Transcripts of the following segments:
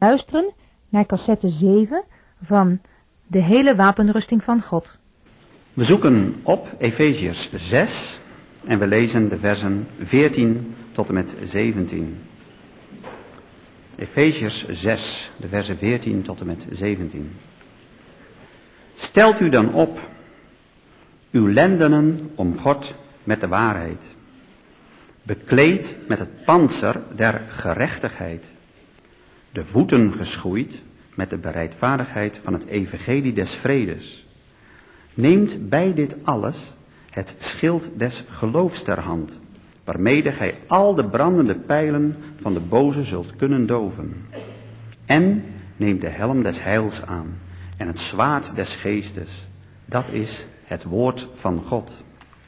luisteren naar cassette 7 van De hele wapenrusting van God. We zoeken op Efeziërs 6 en we lezen de versen 14 tot en met 17. Efeziërs 6, de versen 14 tot en met 17. Stelt u dan op, uw lendenen omgord met de waarheid, bekleed met het pantser der gerechtigheid, de voeten geschoeid met de bereidvaardigheid van het evangelie des vredes. Neemt bij dit alles het schild des geloofs ter hand, waarmede gij al de brandende pijlen van de boze zult kunnen doven. En neemt de helm des heils aan en het zwaard des geestes, dat is het woord van God.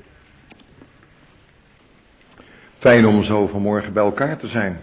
Fijn om zo vanmorgen bij elkaar te zijn.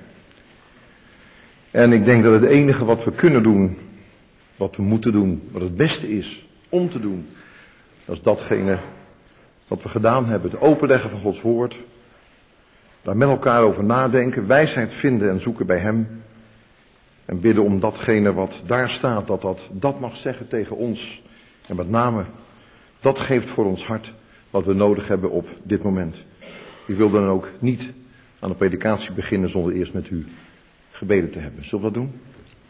En ik denk dat het enige wat we kunnen doen, wat we moeten doen, wat het beste is om te doen, dat is datgene wat we gedaan hebben. Het openleggen van Gods woord. Daar met elkaar over nadenken, wijsheid vinden en zoeken bij Hem. En bidden om datgene wat daar staat, dat mag zeggen tegen ons. En met name, dat geeft voor ons hart wat we nodig hebben op dit moment. Ik wil dan ook niet aan de predikatie beginnen zonder eerst met u gebeden te hebben. Zullen we dat doen?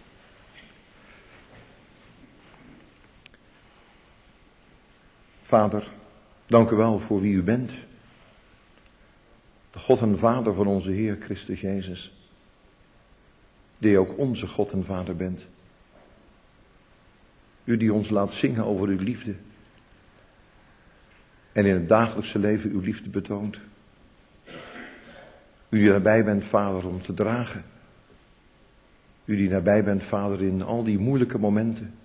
Vader, dank u wel voor wie u bent. De God en Vader van onze Heer Christus Jezus. Die ook onze God en Vader bent. U die ons laat zingen over uw liefde. En in het dagelijkse leven uw liefde betoont. U die nabij bent, Vader, om te dragen. U die nabij bent, Vader, in al die moeilijke momenten.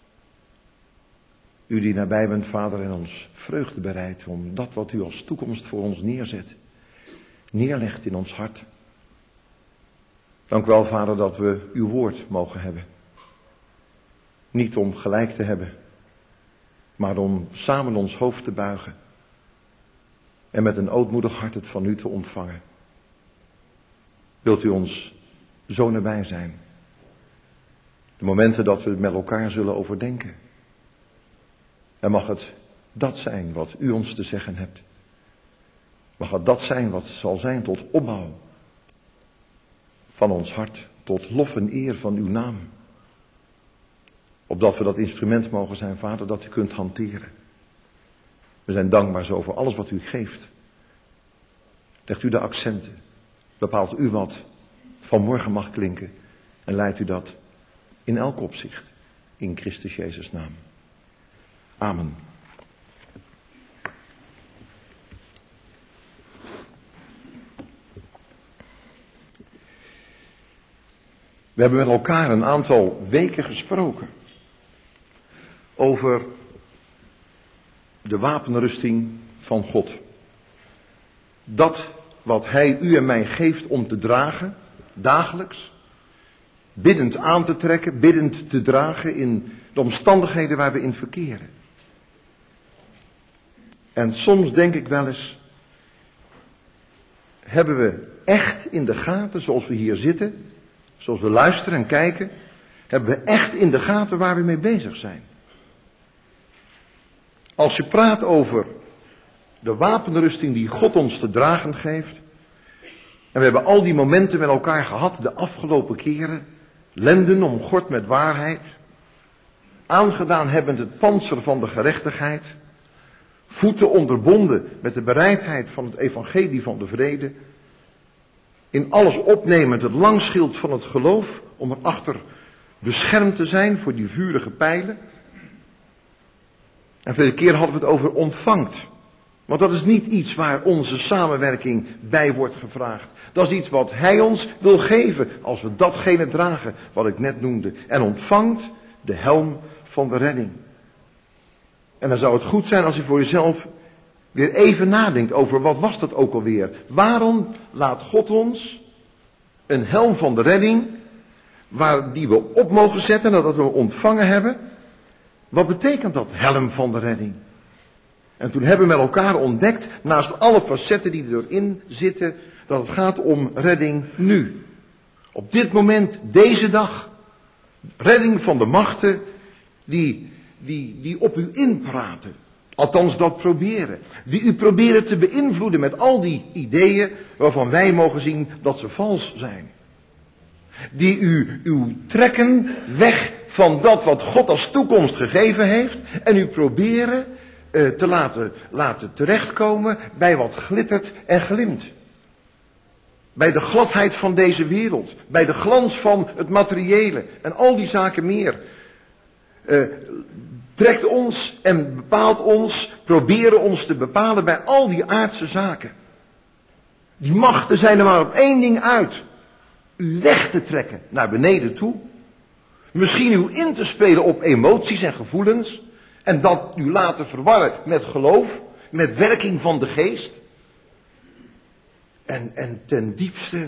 U die nabij bent, Vader, en ons vreugde bereidt om dat wat u als toekomst voor ons neerlegt in ons hart. Dank u wel, Vader, dat we uw woord mogen hebben. Niet om gelijk te hebben, maar om samen ons hoofd te buigen. En met een ootmoedig hart het van u te ontvangen. Wilt u ons zo nabij zijn? De momenten dat we het met elkaar zullen overdenken. En mag het dat zijn wat u ons te zeggen hebt. Mag het dat zijn wat zal zijn tot opbouw van ons hart, tot lof en eer van uw naam. Opdat we dat instrument mogen zijn, Vader, dat u kunt hanteren. We zijn dankbaar zo voor alles wat u geeft. Legt u de accenten. Bepaalt u wat vanmorgen mag klinken. En leidt u dat in elk opzicht. In Christus Jezus' naam. Amen. We hebben met elkaar een aantal weken gesproken over de wapenrusting van God. Dat wat Hij u en mij geeft om te dragen, dagelijks, biddend aan te trekken, biddend te dragen in de omstandigheden waar we in verkeren. En soms denk ik wel eens, hebben we echt in de gaten, zoals we hier zitten, zoals we luisteren en kijken, hebben we echt in de gaten waar we mee bezig zijn. Als je praat over de wapenrusting die God ons te dragen geeft, en we hebben al die momenten met elkaar gehad de afgelopen keren, lenden omgord met waarheid, aangedaan hebbend het pantser van de gerechtigheid, voeten onderbonden met de bereidheid van het evangelie van de vrede, in alles opnemend het langschild van het geloof, om erachter beschermd te zijn voor die vurige pijlen. En vorige keer hadden we het over ontvangt. Want dat is niet iets waar onze samenwerking bij wordt gevraagd. Dat is iets wat Hij ons wil geven als we datgene dragen wat ik net noemde. En ontvangt de helm van de redding. En dan zou het goed zijn als u voor jezelf weer even nadenkt over wat was dat ook alweer. Waarom laat God ons een helm van de redding, die we op mogen zetten nadat we ontvangen hebben. Wat betekent dat, helm van de redding? En toen hebben we met elkaar ontdekt, naast alle facetten die erin zitten, dat het gaat om redding nu. Op dit moment, deze dag. Redding van de machten die op u inpraten. Althans dat proberen. Die u proberen te beïnvloeden met al die ideeën waarvan wij mogen zien dat ze vals zijn. Die u trekken weg van dat wat God als toekomst gegeven heeft. En u proberen te laten terechtkomen bij wat glittert en glimt. Bij de gladheid van deze wereld. Bij de glans van het materiële. En al die zaken meer. Trekt ons en bepaalt ons. Proberen ons te bepalen bij al die aardse zaken. Die machten zijn er maar op één ding uit. U weg te trekken naar beneden toe. Misschien u in te spelen op emoties en gevoelens. En dat u laten verwarren met geloof. Met werking van de geest. En ten diepste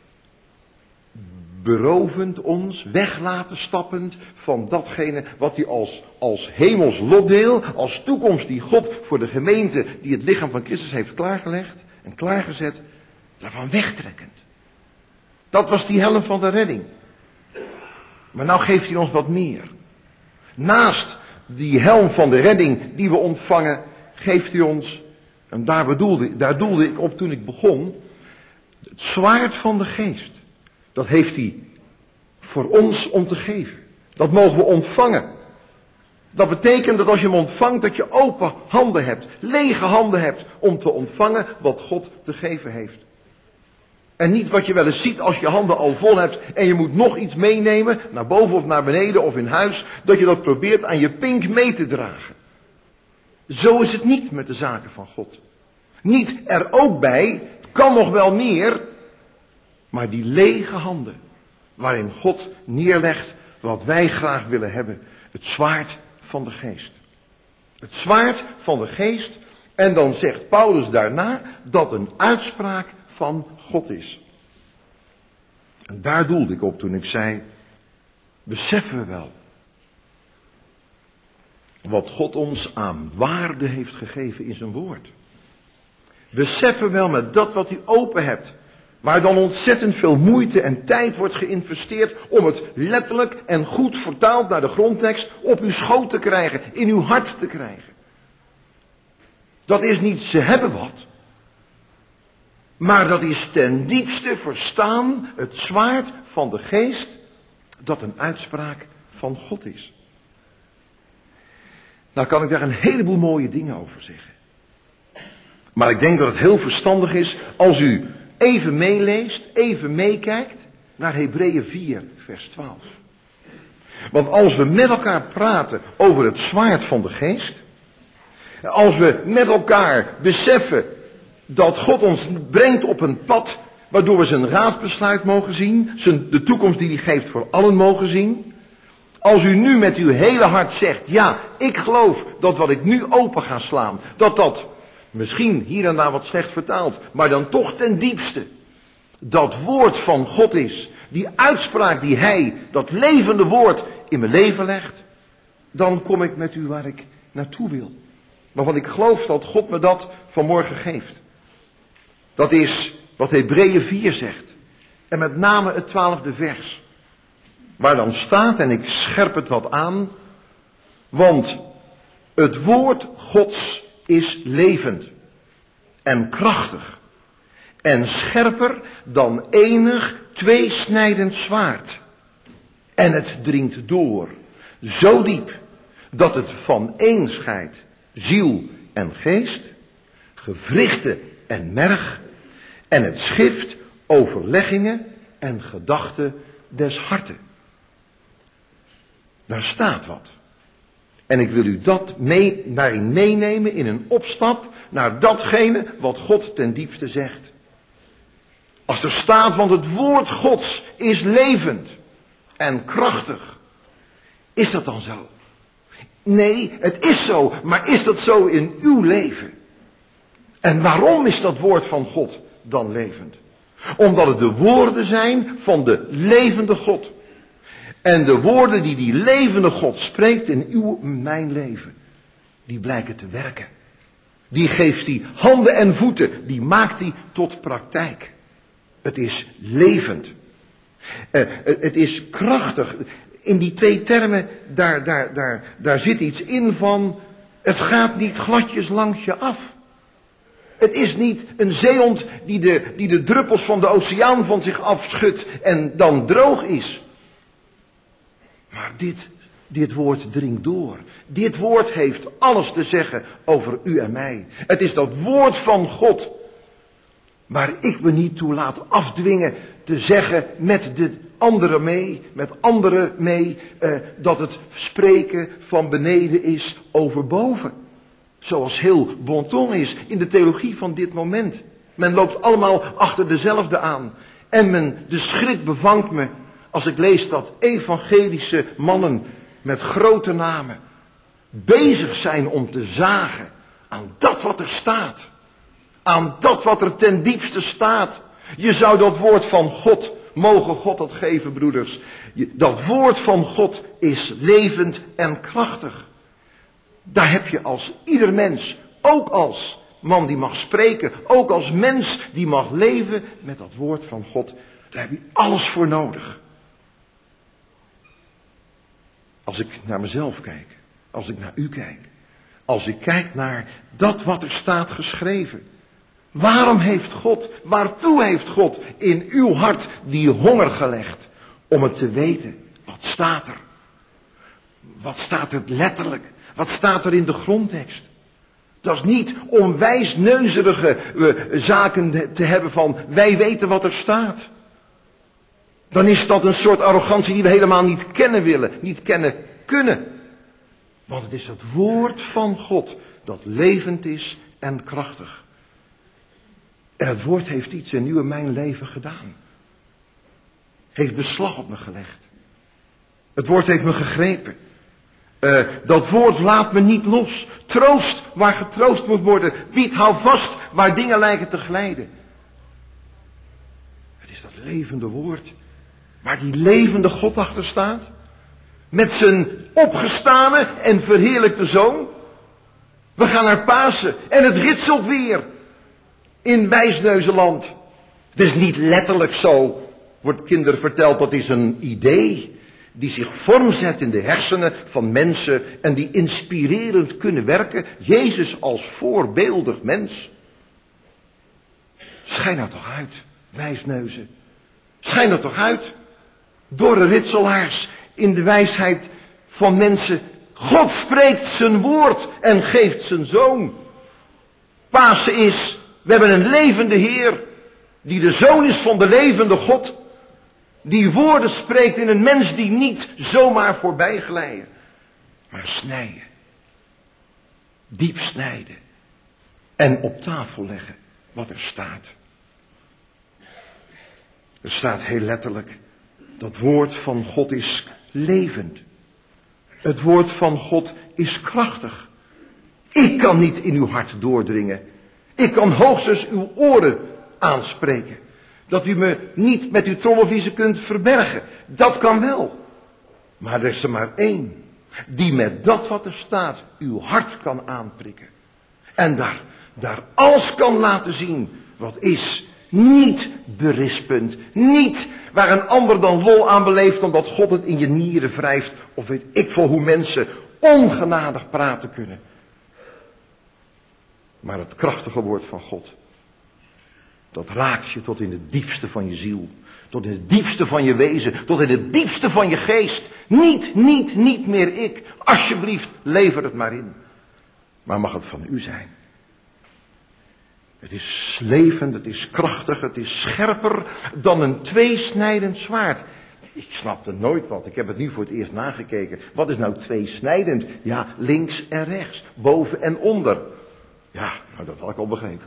berovend ons, weg laten stappend van datgene wat hij als hemels lotdeel, als toekomst die God voor de gemeente die het lichaam van Christus heeft klaargelegd en klaargezet, daarvan wegtrekkend. Dat was die helm van de redding. Maar nou geeft hij ons wat meer. Naast die helm van de redding die we ontvangen, geeft hij ons, en daar doelde ik op toen ik begon, het zwaard van de geest. Dat heeft hij voor ons om te geven. Dat mogen we ontvangen. Dat betekent dat als je hem ontvangt, dat je open handen hebt, lege handen hebt, om te ontvangen wat God te geven heeft. En niet wat je wel eens ziet als je handen al vol hebt en je moet nog iets meenemen, naar boven of naar beneden of in huis, dat je dat probeert aan je pink mee te dragen. Zo is het niet met de zaken van God. Niet er ook bij, kan nog wel meer, maar die lege handen, waarin God neerlegt wat wij graag willen hebben. Het zwaard van de geest. Het zwaard van de geest. En dan zegt Paulus daarna dat een uitspraak van God is. En daar doelde ik op toen ik zei, beseffen we wel wat God ons aan waarde heeft gegeven in zijn woord. Beseffen we wel met dat wat u open hebt, waar dan ontzettend veel moeite en tijd wordt geïnvesteerd om het letterlijk en goed vertaald naar de grondtekst op uw schoot te krijgen, in uw hart te krijgen. Dat is niet ze hebben wat, maar dat is ten diepste verstaan het zwaard van de geest dat een uitspraak van God is. Nou kan ik daar een heleboel mooie dingen over zeggen. Maar ik denk dat het heel verstandig is als u even meeleest, even meekijkt naar Hebreeën 4, vers 12. Want als we met elkaar praten over het zwaard van de geest, als we met elkaar beseffen dat God ons brengt op een pad waardoor we zijn raadsbesluit mogen zien, de toekomst die hij geeft voor allen mogen zien. Als u nu met uw hele hart zegt, ja, ik geloof dat wat ik nu open ga slaan, dat misschien hier en daar wat slecht vertaald, maar dan toch ten diepste dat woord van God is, die uitspraak die hij, dat levende woord in mijn leven legt, dan kom ik met u waar ik naartoe wil. Waarvan ik geloof dat God me dat vanmorgen geeft. Dat is wat Hebreeën 4 zegt. En met name het 12e vers. Waar dan staat, en ik scherp het wat aan, want het woord Gods is levend en krachtig en scherper dan enig tweesnijdend zwaard. En het dringt door, zo diep, dat het vaneen scheidt ziel en geest, gewrichten en merg, en het schift overleggingen en gedachten des harten. Daar staat wat. En ik wil u daarin meenemen in een opstap naar datgene wat God ten diepste zegt. Als er staat, want het woord Gods is levend en krachtig. Is dat dan zo? Nee, het is zo, maar is dat zo in uw leven? En waarom is dat woord van God dan levend? Omdat het de woorden zijn van de levende God. En de woorden die levende God spreekt in uw en mijn leven, die blijken te werken. Die geeft hij handen en voeten, die maakt hij tot praktijk. Het is levend. Het is krachtig. in die twee termen, daar zit iets in van, het gaat niet gladjes langs je af. Het is niet een zeehond die de druppels van de oceaan van zich afschudt en dan droog is. Maar dit woord dringt door. Dit woord heeft alles te zeggen over u en mij. Het is dat woord van God waar ik me niet toe laat afdwingen te zeggen met de anderen mee, dat het spreken van beneden is over boven. Zoals heel bon ton is in de theologie van dit moment. Men loopt allemaal achter dezelfde aan. En de schrik bevangt me als ik lees dat evangelische mannen met grote namen bezig zijn om te zagen aan dat wat er staat. Aan dat wat er ten diepste staat. Je zou dat woord van God, mogen God dat geven, broeders. Dat woord van God is levend en krachtig. Daar heb je als ieder mens, ook als man die mag spreken, ook als mens die mag leven met dat woord van God. Daar heb je alles voor nodig. Als ik naar mezelf kijk, als ik naar u kijk, als ik kijk naar dat wat er staat geschreven. Waarom heeft God, waartoe heeft God in uw hart die honger gelegd om het te weten? Wat staat er? Wat staat er letterlijk? Wat staat er in de grondtekst? Dat is niet om wijsneuzerige zaken te hebben van wij weten wat er staat. Dan is dat een soort arrogantie die we helemaal niet kennen willen, niet kennen kunnen. Want het is het woord van God dat levend is en krachtig. En het woord heeft iets in uw en mijn leven gedaan. Heeft beslag op me gelegd. Het woord heeft me gegrepen. Dat woord laat me niet los. Troost waar getroost moet worden. Biedt hou vast waar dingen lijken te glijden. Het is dat levende woord. Waar die levende God achter staat. Met zijn opgestane en verheerlijkte Zoon. We gaan naar Pasen en het ritselt weer. In Wijsneuzenland. Het is niet letterlijk zo, wordt kinderen verteld, dat is een idee die zich vormzet in de hersenen van mensen en die inspirerend kunnen werken. Jezus als voorbeeldig mens. Schijn nou toch uit, Wijsneuzen. Schijn er toch uit. Dorre ritselaars in de wijsheid van mensen. God spreekt zijn woord en geeft zijn Zoon. Pasen is, we hebben een levende Heer, die de Zoon is van de levende God. Die woorden spreekt in een mens die niet zomaar voorbij glijden, maar snijden. Diep snijden. En op tafel leggen wat er staat. Er staat heel letterlijk, dat woord van God is levend. Het woord van God is krachtig. Ik kan niet in uw hart doordringen. Ik kan hoogstens uw oren aanspreken. Dat u me niet met uw trommelvliezen kunt verbergen. Dat kan wel. Maar er is er maar één. Die met dat wat er staat uw hart kan aanprikken. En daar alles kan laten zien wat is. Niet berispend. Niet waar een ander dan lol aan beleeft omdat God het in je nieren wrijft. Of weet ik veel hoe mensen ongenadig praten kunnen. Maar het krachtige woord van God. Dat raakt je tot in het diepste van je ziel. Tot in het diepste van je wezen. Tot in het diepste van je geest. Niet meer ik. Alsjeblieft, lever het maar in. Maar mag het van u zijn. Het is levend, het is krachtig, het is scherper dan een tweesnijdend zwaard. Ik snapte nooit wat. Ik heb het nu voor het eerst nagekeken. Wat is nou tweesnijdend? Ja, links en rechts. Boven en onder. Ja, nou dat had ik al begrepen.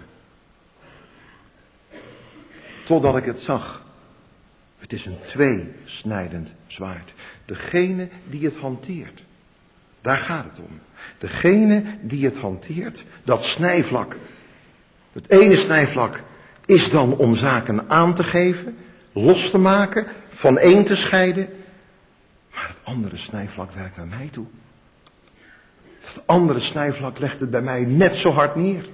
Totdat ik het zag. Het is een tweesnijdend zwaard. Degene die het hanteert. Daar gaat het om. Degene die het hanteert, dat snijvlak. Het ene snijvlak is dan om zaken aan te geven, los te maken, van één te scheiden. Maar het andere snijvlak werkt naar mij toe. Het andere snijvlak legt het bij mij net zo hard neer.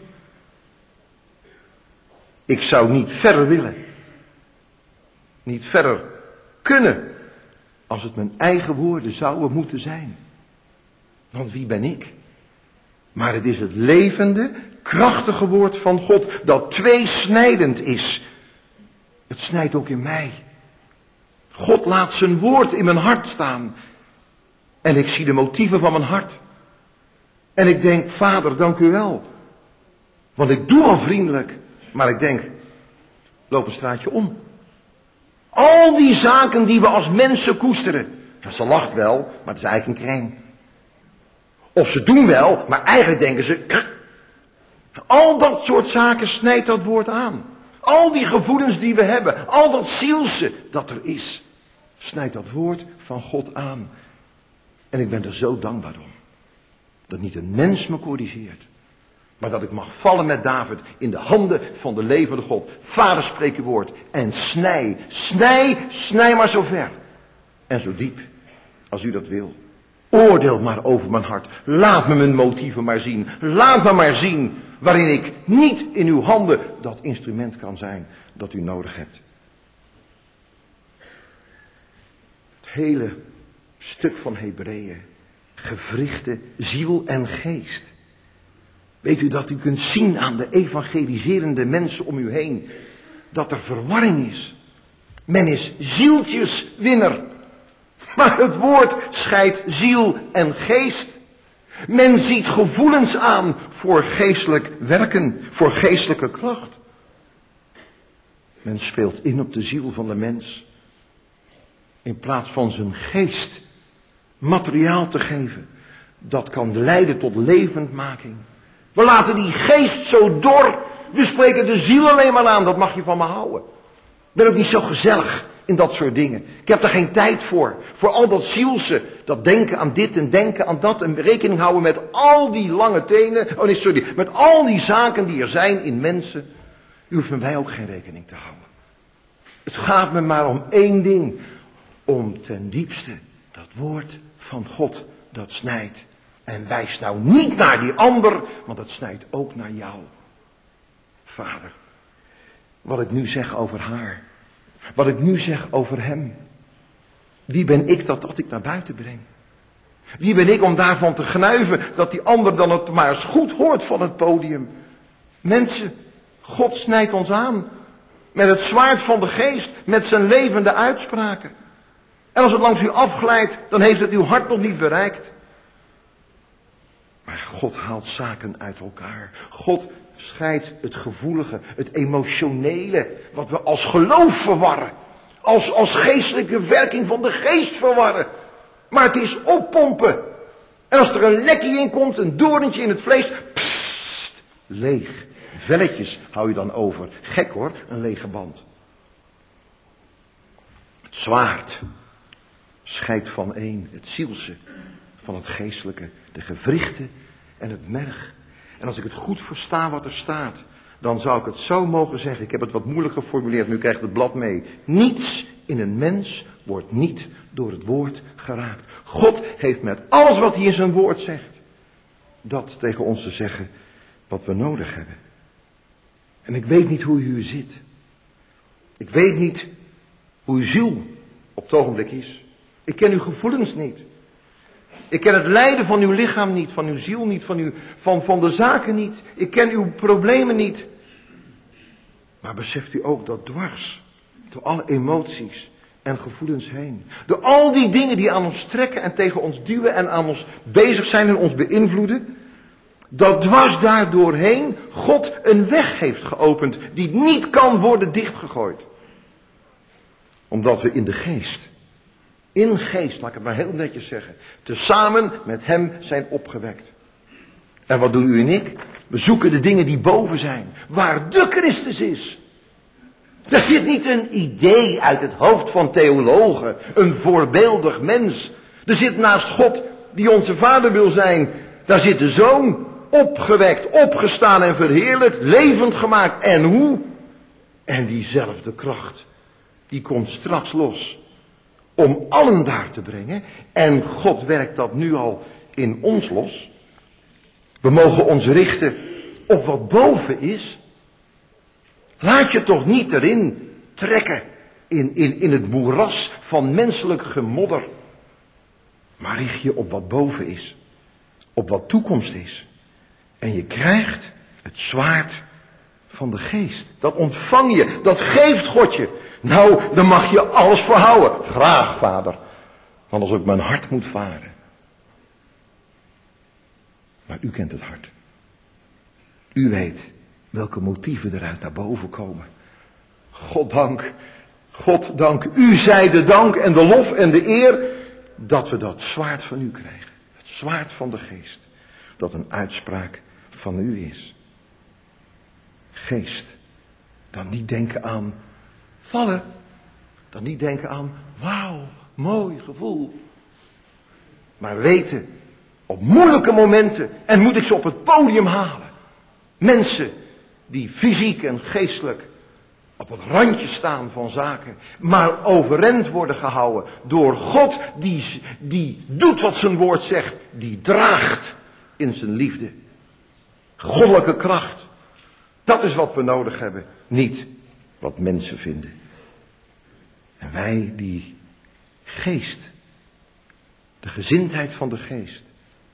Ik zou niet verder willen. Niet verder kunnen. als het mijn eigen woorden zouden moeten zijn. Want wie ben ik? Maar het is het levende, krachtige woord van God dat tweesnijdend is. Het snijdt ook in mij. God laat zijn woord in mijn hart staan. En ik zie de motieven van mijn hart. En ik denk, Vader, dank u wel. Want ik doe al vriendelijk. Maar ik denk, loop een straatje om. Al die zaken die we als mensen koesteren. Ja, ze lacht wel, maar het is eigenlijk een kreng. Of ze doen wel, maar eigenlijk denken ze... Al dat soort zaken snijdt dat woord aan. Al die gevoelens die we hebben. Al dat zielse dat er is. Snijdt dat woord van God aan. En ik ben er zo dankbaar om. Dat niet een mens me corrigeert. Maar dat ik mag vallen met David in de handen van de levende God. Vader, spreek uw woord. En snij, snij, snij maar zo ver. En zo diep als u dat wil. Oordeel maar over mijn hart. Laat me mijn motieven maar zien. Laat me maar zien waarin ik niet in uw handen dat instrument kan zijn dat u nodig hebt. Het hele stuk van Hebreeën. Gewrichten, ziel en geest. Weet u dat u kunt zien aan de evangeliserende mensen om u heen. Dat er verwarring is. Men is zieltjeswinner. Maar het woord scheidt ziel en geest. Men ziet gevoelens aan voor geestelijk werken, voor geestelijke kracht. Men speelt in op de ziel van de mens. In plaats van zijn geest materiaal te geven. Dat kan leiden tot levendmaking. We laten die geest zo dor. We spreken de ziel alleen maar aan. Dat mag je van me houden. Ik ben ook niet zo gezellig in dat soort dingen. Ik heb er geen tijd voor. Voor al dat zielse. Dat denken aan dit en denken aan dat. En rekening houden met al die lange tenen. Oh nee, sorry. Met al die zaken die er zijn in mensen. U hoeft met mij ook geen rekening te houden. Het gaat me maar om één ding. Om ten diepste dat woord van God dat snijdt. En wijs nou niet naar die ander, want het snijdt ook naar jou. Vader, wat ik nu zeg over haar. Wat ik nu zeg over hem. Wie ben ik dat ik naar buiten breng? Wie ben ik om daarvan te gnuiven dat die ander dan het maar eens goed hoort van het podium? Mensen, God snijdt ons aan. Met het zwaard van de geest, met zijn levende uitspraken. En als het langs u afglijdt, dan heeft het uw hart nog niet bereikt. Maar God haalt zaken uit elkaar. God scheidt het gevoelige, het emotionele, wat we als geloof verwarren. Als geestelijke werking van de geest verwarren. Maar het is oppompen. En als er een lekkie in komt, een doorntje in het vlees, pssst, leeg. Velletjes hou je dan over. Gek hoor, een lege band. Het zwaard scheidt van één, het zielse van het geestelijke, de gewrichten en het merg. En als ik het goed versta wat er staat, dan zou ik het zo mogen zeggen. Ik heb het wat moeilijk geformuleerd, nu krijgt het blad mee. Niets in een mens wordt niet door het woord geraakt. God heeft met alles wat hij in zijn woord zegt, dat tegen ons te zeggen wat we nodig hebben. En ik weet niet hoe u zit. Ik weet niet hoe uw ziel op het ogenblik is. Ik ken uw gevoelens niet. Ik ken het lijden van uw lichaam niet, van uw ziel niet, van de zaken niet. Ik ken uw problemen niet. Maar beseft u ook dat dwars, door alle emoties en gevoelens heen, door al die dingen die aan ons trekken en tegen ons duwen en aan ons bezig zijn en ons beïnvloeden, dat dwars daar doorheen God een weg heeft geopend die niet kan worden dichtgegooid. Omdat we in de geest, laat ik het maar heel netjes zeggen, tezamen met hem zijn opgewekt. En wat doen u en ik? We zoeken de dingen die boven zijn, waar de Christus is. Er zit niet een idee uit het hoofd van theologen, een voorbeeldig mens. Er zit naast God, die onze vader wil zijn, daar zit de Zoon, opgewekt, opgestaan en verheerlijkt, levend gemaakt. En hoe? En diezelfde kracht, die komt straks los om allen daar te brengen. En God werkt dat nu al in ons los. We mogen ons richten op wat boven is. Laat je toch niet erin trekken in het moeras van menselijk gemodder. Maar richt je op wat boven is. Op wat toekomst is. En je krijgt het zwaard van de geest. Dat ontvang je. Dat geeft God je. Nou, dan mag je alles voor houden. Graag, vader. Want als ik mijn hart moet varen. Maar u kent het hart. U weet welke motieven eruit naar boven komen. God dank. God dank. U zij de dank en de lof en de eer. Dat we dat zwaard van u krijgen. Het zwaard van de geest. Dat een uitspraak van u is. Geest. Dan niet denken aan vallen. Dan niet denken aan wauw, mooi gevoel. Maar weten, op moeilijke momenten, en moet ik ze op het podium halen. Mensen die fysiek en geestelijk op het randje staan van zaken, maar overeind worden gehouden door God die doet wat zijn woord zegt, die draagt in zijn liefde. Goddelijke kracht. Dat is wat we nodig hebben, niet wat mensen vinden. En wij die geest, de gezindheid van de geest,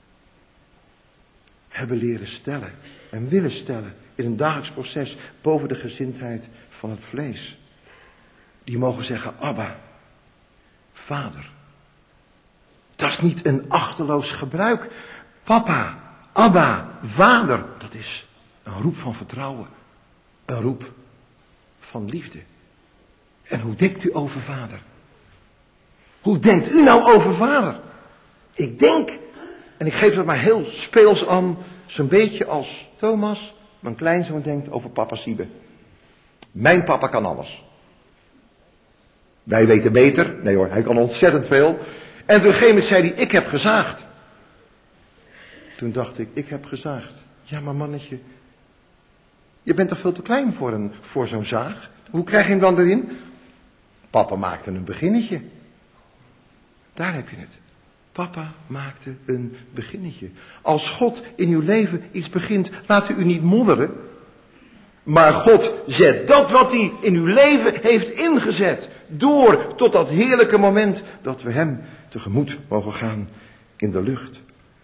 hebben leren stellen en willen stellen in een dagelijks proces boven de gezindheid van het vlees. Die mogen zeggen, Abba, Vader. Dat is niet een achteloos gebruik. Papa, Abba, Vader, dat is een roep van vertrouwen. Een roep van liefde. En hoe denkt u over Vader? Hoe denkt u nou over Vader? Ik denk, en ik geef dat maar heel speels aan, zo'n beetje als Thomas, mijn kleinzoon, denkt over papa Siebe. Mijn papa kan alles. Wij weten beter. Nee hoor, hij kan ontzettend veel. En op een gegeven moment zei hij, ik heb gezaagd. Toen dacht ik heb gezaagd. Ja, maar mannetje, je bent toch veel te klein voor zo'n zaag? Hoe krijg je hem dan erin? Papa maakte een beginnetje. Daar heb je het. Papa maakte een beginnetje. Als God in uw leven iets begint, laat u niet modderen. Maar God zet dat wat hij in uw leven heeft ingezet. Door tot dat heerlijke moment dat we hem tegemoet mogen gaan in de lucht.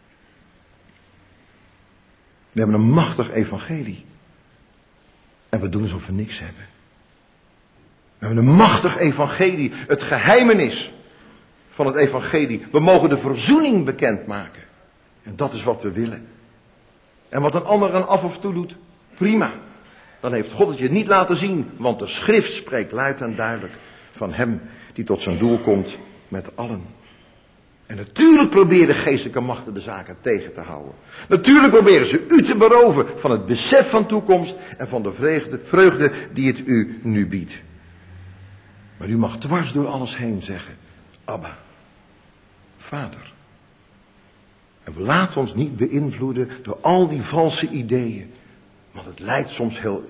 We hebben een machtig evangelie. En we doen alsof we niks hebben. We hebben een machtig evangelie. Het geheimenis van het evangelie. We mogen de verzoening bekendmaken. En dat is wat we willen. En wat een ander aan af of toe doet, prima. Dan heeft God het je niet laten zien. Want de schrift spreekt luid en duidelijk van hem die tot zijn doel komt met allen. En natuurlijk proberen geestelijke machten de zaken tegen te houden. Natuurlijk proberen ze u te beroven van het besef van toekomst en van de vreugde die het u nu biedt. Maar u mag dwars door alles heen zeggen, Abba, Vader. En we laten ons niet beïnvloeden door al die valse ideeën. Want het lijkt soms heel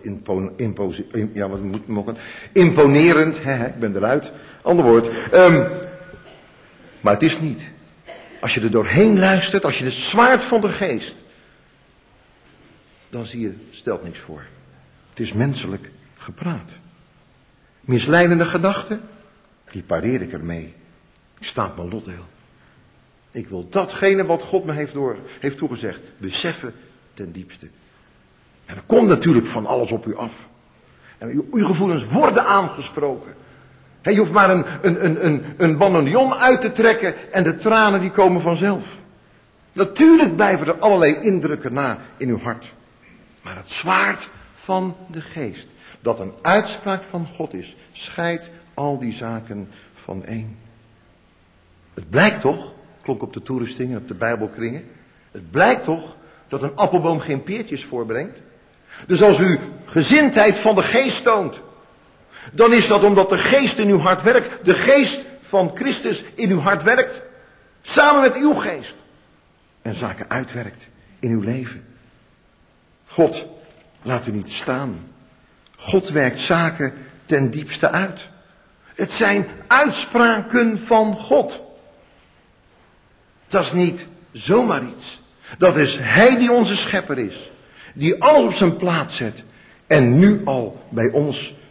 imponerend. Ik ben eruit. Ander woord. Maar het is niet. Als je er doorheen luistert, als je het zwaard van de geest, dan zie je, stelt niks voor. Het is menselijk gepraat. Misleidende gedachten, die pareer ik ermee. Ik sta op mijn lotdeel. Ik wil datgene wat God me heeft toegezegd, beseffen ten diepste. En er komt natuurlijk van alles op u af. En uw gevoelens worden aangesproken. Je hoeft maar een bananion uit te trekken en de tranen die komen vanzelf. Natuurlijk blijven er allerlei indrukken na in uw hart. Maar het zwaard van de geest, dat een uitspraak van God is, scheidt al die zaken van één. Het blijkt toch, klonk op de toerusting en op de bijbelkringen, het blijkt toch dat een appelboom geen peertjes voorbrengt. Dus als u gezindheid van de geest toont, dan is dat omdat de geest in uw hart werkt. De geest van Christus in uw hart werkt. Samen met uw geest. En zaken uitwerkt in uw leven. God laat u niet staan. God werkt zaken ten diepste uit. Het zijn uitspraken van God. Dat is niet zomaar iets. Dat is Hij die onze schepper is. Die alles op zijn plaats zet. En nu al bij ons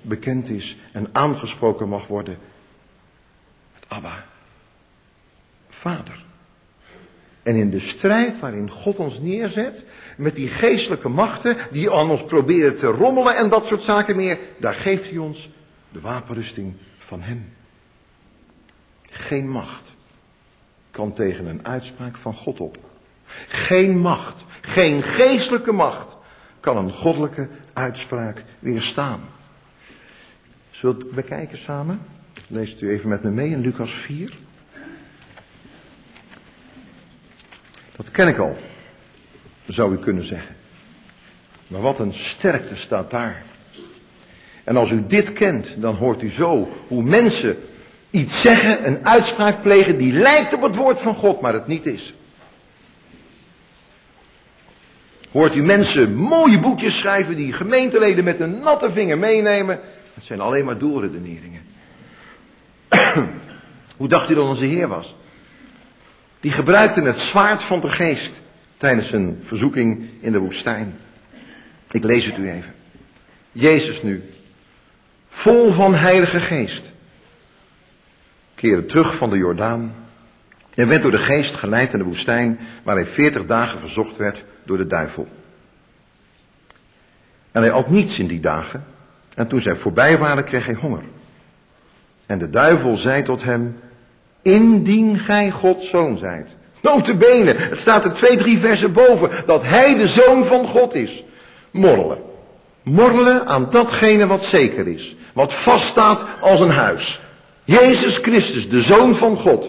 bekend is en aangesproken mag worden. Met Abba, Vader. En in de strijd waarin God ons neerzet, met die geestelijke machten die aan ons proberen te rommelen en dat soort zaken meer, daar geeft hij ons de wapenrusting van hem. Geen macht kan tegen een uitspraak van God op. Geen macht, geen geestelijke macht kan een goddelijke uitspraak weerstaan. Zullen we kijken samen? Leest u even met me mee in Lucas 4. Dat ken ik al, zou u kunnen zeggen. Maar wat een sterkte staat daar. En als u dit kent, dan hoort u zo hoe mensen iets zeggen, een uitspraak plegen die lijkt op het woord van God, maar het niet is. Hoort u mensen mooie boekjes schrijven die gemeenteleden met een natte vinger meenemen. Het zijn alleen maar doelredeneringen. Hoe dacht u dat onze Heer was? Die gebruikte het zwaard van de geest tijdens een verzoeking in de woestijn. Ik lees het u even. Jezus nu, vol van heilige geest, keerde terug van de Jordaan en werd door de geest geleid in de woestijn, waar hij 40 dagen verzocht werd door de duivel. En hij at niets in die dagen, en toen zij voorbij waren, kreeg hij honger. En de duivel zei tot hem, indien gij Gods zoon zijt. Notabene, het staat er 2-3 versen boven, dat hij de zoon van God is. Morrelen. Morrelen aan datgene wat zeker is. Wat vaststaat als een huis. Jezus Christus, de zoon van God.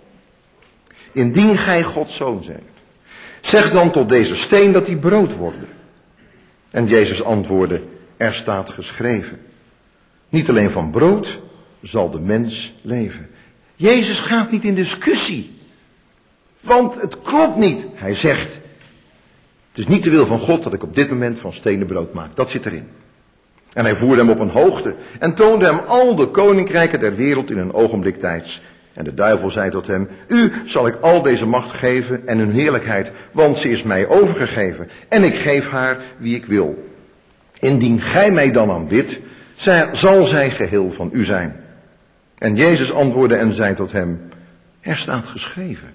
Indien gij Gods zoon zijt. Zeg dan tot deze steen dat hij brood worden. En Jezus antwoordde, er staat geschreven. Niet alleen van brood zal de mens leven. Jezus gaat niet in discussie. Want het klopt niet. Hij zegt, het is niet de wil van God dat ik op dit moment van stenen brood maak. Dat zit erin. En hij voerde hem op een hoogte en toonde hem al de koninkrijken der wereld in een ogenblik tijds. En de duivel zei tot hem, u zal ik al deze macht geven en hun heerlijkheid, want ze is mij overgegeven. En ik geef haar wie ik wil. Indien gij mij dan aanbidt, zal zij geheel van u zijn. En Jezus antwoordde en zei tot hem, er staat geschreven.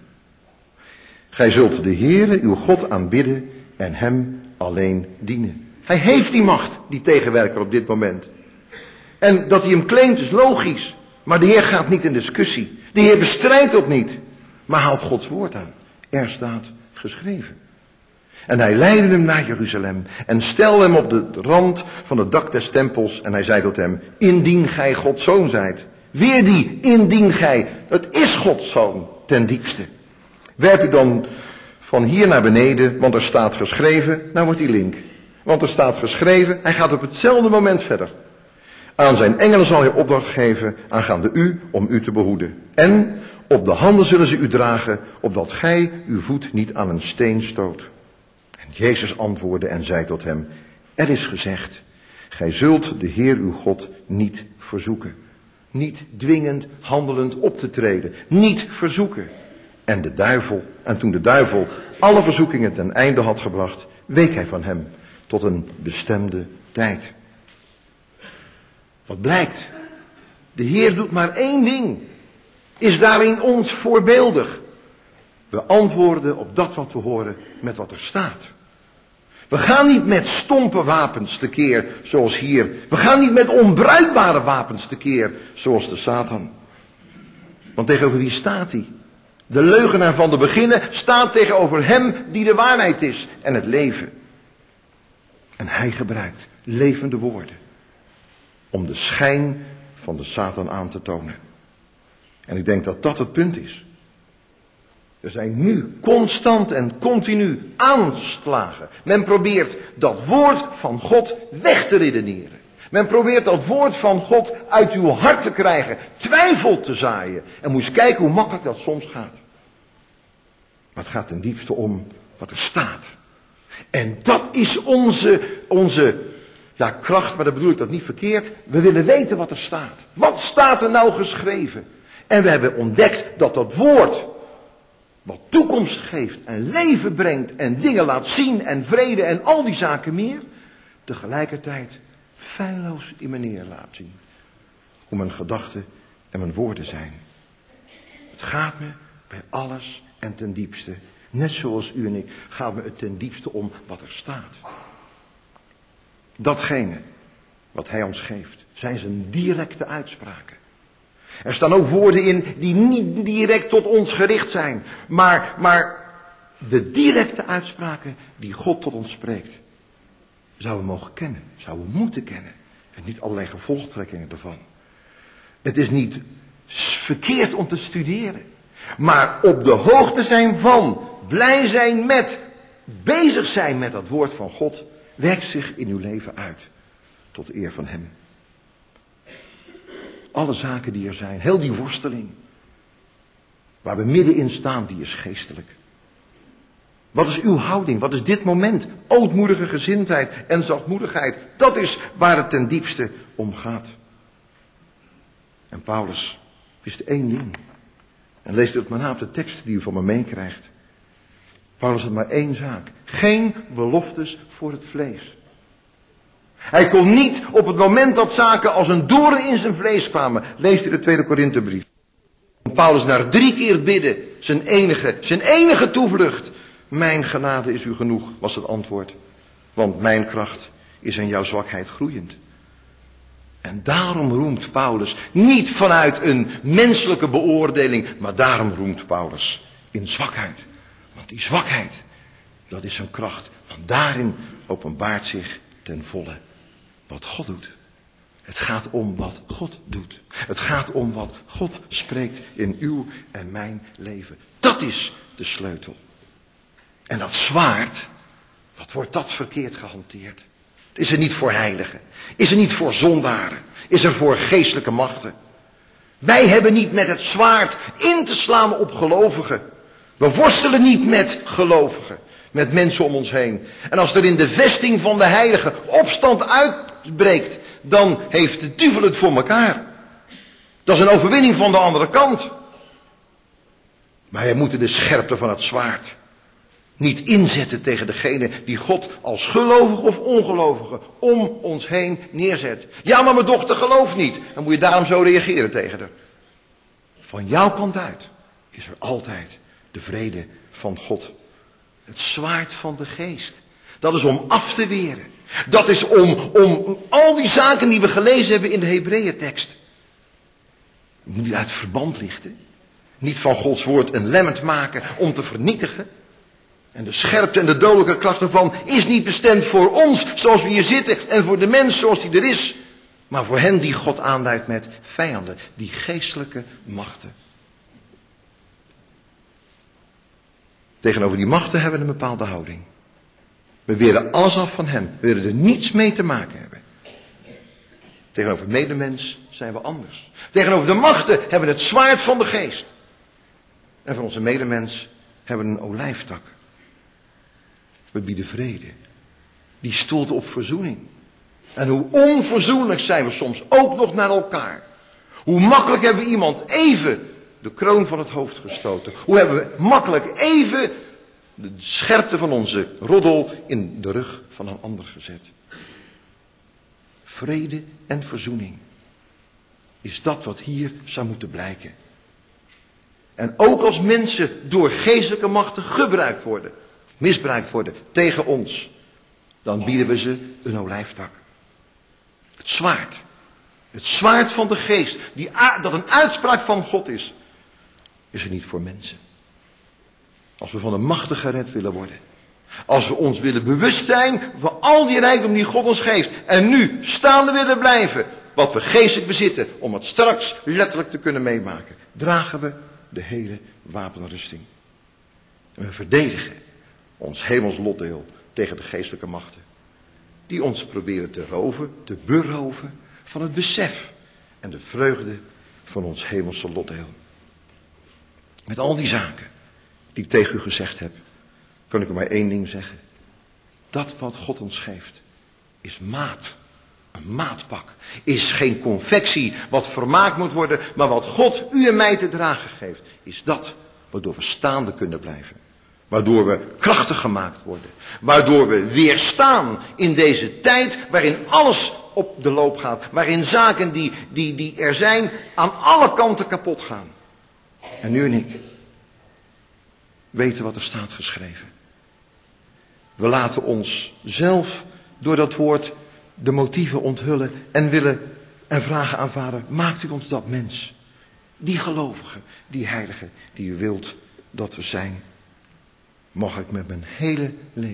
Gij zult de Heere, uw God, aanbidden en hem alleen dienen. Hij heeft die macht, die tegenwerker op dit moment. En dat hij hem claimt is logisch. Maar de Heer gaat niet in discussie. De Heer bestrijdt ook niet. Maar haalt Gods woord aan. Er staat geschreven. En hij leidde hem naar Jeruzalem. En stelde hem op de rand van het dak des tempels. En hij zei tot hem, indien gij Gods zoon zijt. Weer die, indien gij. Het is Gods zoon, ten diepste. Werp u dan van hier naar beneden, want er staat geschreven. Nou wordt die link. Want er staat geschreven, hij gaat op hetzelfde moment verder. Aan zijn engelen zal hij opdracht geven, aangaande u, om u te behoeden. En op de handen zullen ze u dragen, opdat gij uw voet niet aan een steen stoot. En Jezus antwoordde en zei tot hem, er is gezegd, gij zult de Heer uw God niet verzoeken. Niet dwingend, handelend op te treden. Niet verzoeken. En toen de duivel alle verzoekingen ten einde had gebracht, week hij van hem tot een bestemde tijd. Wat blijkt? De Heer doet maar één ding. Is daarin ons voorbeeldig. We antwoorden op dat wat we horen met wat er staat. We gaan niet met stompe wapens tekeer zoals hier. We gaan niet met onbruikbare wapens tekeer zoals de Satan. Want tegenover wie staat hij? De leugenaar van de beginnen staat tegenover hem die de waarheid is en het leven. En hij gebruikt levende woorden om de schijn van de Satan aan te tonen. En ik denk dat dat het punt is. Er zijn nu constant en continu aanslagen. Men probeert dat woord van God weg te redeneren. Men probeert dat woord van God uit uw hart te krijgen. Twijfel te zaaien. En moet eens kijken hoe makkelijk dat soms gaat. Maar het gaat ten diepste om wat er staat. En dat is onze kracht, maar dat bedoel ik dat niet verkeerd. We willen weten wat er staat. Wat staat er nou geschreven? En we hebben ontdekt dat dat woord, wat toekomst geeft en leven brengt en dingen laat zien en vrede en al die zaken meer, tegelijkertijd feilloos in me neer laat zien. Hoe mijn gedachten en mijn woorden zijn. Het gaat me bij alles en ten diepste, net zoals u en ik, gaat me het ten diepste om wat er staat. Datgene wat hij ons geeft, zijn zijn directe uitspraken. Er staan ook woorden in die niet direct tot ons gericht zijn, maar de directe uitspraken die God tot ons spreekt, zouden we mogen kennen, zouden we moeten kennen. En niet allerlei gevolgtrekkingen ervan. Het is niet verkeerd om te studeren, maar op de hoogte zijn van, blij zijn met, bezig zijn met dat woord van God, werkt zich in uw leven uit, tot eer van hem. Alle zaken die er zijn, heel die worsteling, waar we middenin staan, die is geestelijk. Wat is uw houding? Wat is dit moment? Ootmoedige gezindheid en zachtmoedigheid. Dat is waar het ten diepste om gaat. En Paulus wist één ding. En leest het maar na op de tekst die u van me meekrijgt. Paulus had maar één zaak. Geen beloftes voor het vlees. Hij kon niet op het moment dat zaken als een doorn in zijn vlees kwamen. Leest u de 2 Korinthebrief. Paulus na 3 keer bidden, zijn enige toevlucht. Mijn genade is u genoeg, was het antwoord. Want mijn kracht is in jouw zwakheid groeiend. En daarom roemt Paulus, niet vanuit een menselijke beoordeling, maar daarom roemt Paulus in zwakheid. Want die zwakheid, dat is zijn kracht. Want daarin openbaart zich ten volle wat God doet. Het gaat om wat God doet. Het gaat om wat God spreekt in uw en mijn leven. Dat is de sleutel. En dat zwaard, wat wordt dat verkeerd gehanteerd? Is er niet voor heiligen? Is er niet voor zondaren? Is er voor geestelijke machten? Wij hebben niet met het zwaard in te slaan op gelovigen. We worstelen niet met gelovigen, met mensen om ons heen. En als er in de vesting van de heiligen opstand uitbreekt, dan heeft de duivel het voor elkaar. Dat is een overwinning van de andere kant. Maar wij moeten de scherpte van het zwaard niet inzetten tegen degene die God als gelovige of ongelovige om ons heen neerzet. Ja, maar mijn dochter gelooft niet. Dan moet je daarom zo reageren tegen haar. Van jouw kant uit is er altijd de vrede van God. Het zwaard van de geest. Dat is om af te weren. Dat is om al die zaken die we gelezen hebben in de Hebreeëntekst. Je moet niet uit verband lichten. Niet van Gods woord een lemmend maken om te vernietigen. En de scherpte en de dodelijke kracht ervan is niet bestemd voor ons zoals we hier zitten en voor de mens zoals die er is. Maar voor hen die God aanduidt met vijanden, die geestelijke machten. Tegenover die machten hebben we een bepaalde houding. We weren alles af van hen. We willen er niets mee te maken hebben. Tegenover medemens zijn we anders. Tegenover de machten hebben we het zwaard van de geest. En voor onze medemens hebben we een olijftak. We bieden vrede. Die stoelt op verzoening. En hoe onverzoenlijk zijn we soms ook nog naar elkaar. Hoe makkelijk hebben we iemand even de kroon van het hoofd gestoten. Hoe hebben we makkelijk even de scherpte van onze roddel in de rug van een ander gezet. Vrede en verzoening is dat wat hier zou moeten blijken. En ook als mensen door geestelijke machten gebruikt worden, misbruikt worden tegen ons, dan bieden we ze een olijftak. Het zwaard. Het zwaard van de geest, dat een uitspraak van God is er niet voor mensen. Als we van de machten gered willen worden. Als we ons willen bewust zijn van al die rijkdom die God ons geeft. En nu staande willen blijven. Wat we geestelijk bezitten. Om het straks letterlijk te kunnen meemaken. Dragen we de hele wapenrusting. En we verdedigen ons hemels lotdeel tegen de geestelijke machten. Die ons proberen te roven, te beroven van het besef. En de vreugde van ons hemelse lotdeel. Met al die zaken die ik tegen u gezegd heb, kan ik u maar één ding zeggen. Dat wat God ons geeft, is maat. Een maatpak. Is geen confectie wat vermaakt moet worden, maar wat God u en mij te dragen geeft. Is dat waardoor we staande kunnen blijven. Waardoor we krachtig gemaakt worden. Waardoor we weerstaan in deze tijd waarin alles op de loop gaat. Waarin zaken die er zijn aan alle kanten kapot gaan. En u en ik weten wat er staat geschreven. We laten ons zelf door dat woord de motieven onthullen en willen en vragen aan Vader, maakt u ons dat mens. Die gelovige, die heilige, die u wilt dat we zijn. Mag ik met mijn hele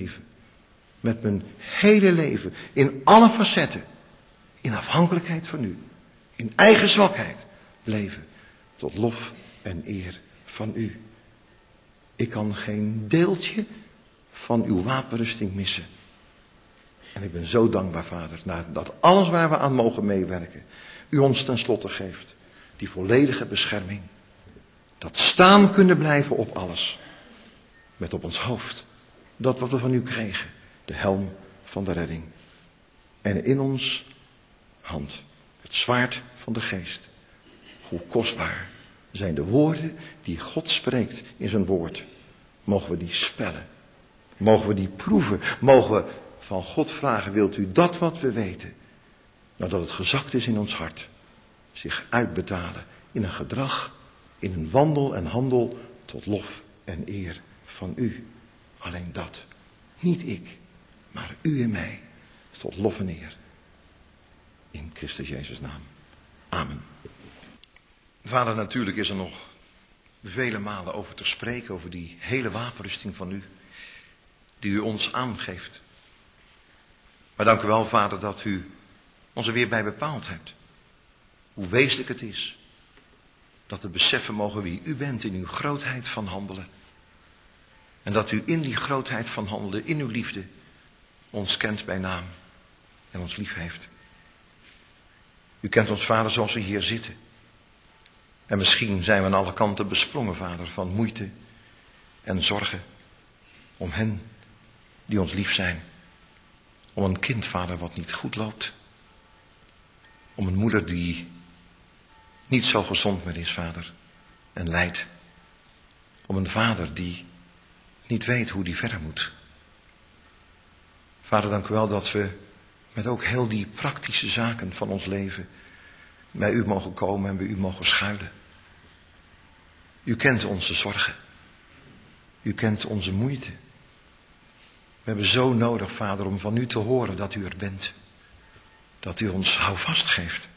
leven, in alle facetten, in afhankelijkheid van u, in eigen zwakheid, leven tot lof en eer van u. Ik kan geen deeltje van uw wapenrusting missen. En ik ben zo dankbaar, Vader, dat alles waar we aan mogen meewerken, u ons tenslotte geeft. Die volledige bescherming. Dat staan kunnen blijven op alles. Met op ons hoofd dat wat we van u kregen. De helm van de redding. En in ons hand het zwaard van de geest. Hoe kostbaar zijn de woorden die God spreekt in zijn woord. Mogen we die spellen. Mogen we die proeven. Mogen we van God vragen, wilt u dat wat we weten, nadat het gezakt is in ons hart, zich uitbetalen in een gedrag, in een wandel en handel tot lof en eer van u. Alleen dat. Niet ik, maar u en mij. Tot lof en eer. In Christus Jezus' naam. Amen. Vader, natuurlijk is er nog vele malen over te spreken, over die hele wapenrusting van u, die u ons aangeeft. Maar dank u wel, Vader, dat u ons er weer bij bepaald hebt. Hoe wezenlijk het is dat we beseffen mogen wie u bent in uw grootheid van handelen. En dat u in die grootheid van handelen, in uw liefde, ons kent bij naam en ons lief heeft. U kent ons, Vader, zoals we hier zitten. En misschien zijn we aan alle kanten besprongen, Vader, van moeite en zorgen om hen die ons lief zijn. Om een kind, Vader, wat niet goed loopt. Om een moeder die niet zo gezond meer is, Vader, en lijdt. Om een vader die niet weet hoe die verder moet. Vader, dank u wel dat we met ook heel die praktische zaken van ons leven bij u mogen komen en bij u mogen schuilen. U kent onze zorgen. U kent onze moeite. We hebben zo nodig, Vader, om van u te horen dat u er bent. Dat u ons houvast geeft.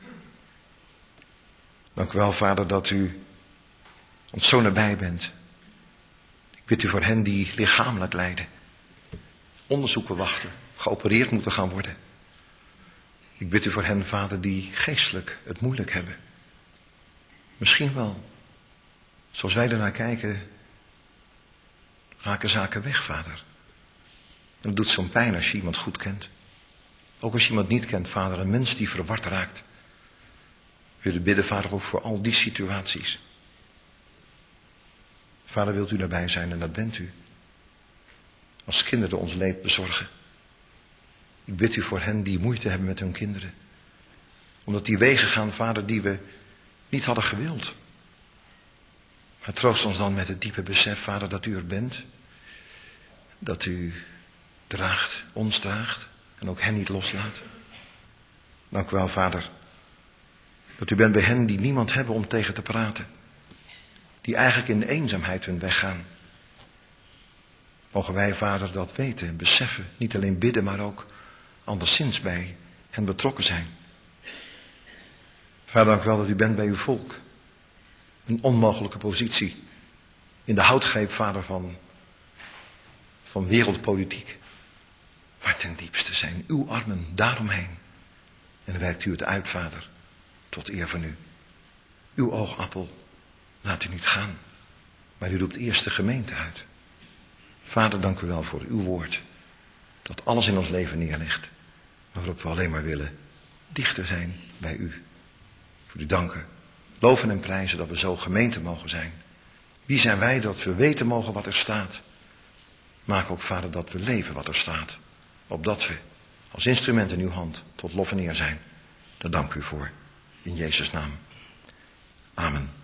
Dank u wel, Vader, dat u ons zo nabij bent. Ik bid u voor hen die lichamelijk lijden. Onderzoeken wachten. Geopereerd moeten gaan worden. Ik bid u voor hen, Vader, die geestelijk het moeilijk hebben. Misschien wel, zoals wij ernaar kijken, raken zaken weg, Vader. En het doet zo'n pijn als je iemand goed kent. Ook als je iemand niet kent, Vader, een mens die verward raakt. We willen bidden, Vader, ook voor al die situaties. Vader, wilt u daarbij zijn en dat bent u. Als kinderen ons leed bezorgen. Ik bid u voor hen die moeite hebben met hun kinderen. Omdat die wegen gaan, Vader, die we niet hadden gewild. Maar troost ons dan met het diepe besef, Vader, dat u er bent. Dat u draagt, ons draagt en ook hen niet loslaat. Dank u wel, Vader, dat u bent bij hen die niemand hebben om tegen te praten. Die eigenlijk in de eenzaamheid hun weg gaan. Mogen wij, Vader, dat weten en beseffen. Niet alleen bidden, maar ook anderszins bij hen betrokken zijn. Vader, dank u wel dat u bent bij uw volk. Een onmogelijke positie. In de houtgreep, Vader, van wereldpolitiek. Maar ten diepste zijn uw armen daaromheen. En dan werkt u het uit, Vader, tot eer van u. Uw oogappel laat u niet gaan. Maar u roept eerst de gemeente uit. Vader, dank u wel voor uw woord. Dat alles in ons leven neerlegt. Waarop we alleen maar willen dichter zijn bij u. Voor u danken. Loven en prijzen dat we zo gemeente mogen zijn. Wie zijn wij dat we weten mogen wat er staat. Maak ook, Vader, dat we leven wat er staat. Opdat we als instrument in uw hand tot lof en eer zijn. Daar dank u voor. In Jezus' naam. Amen.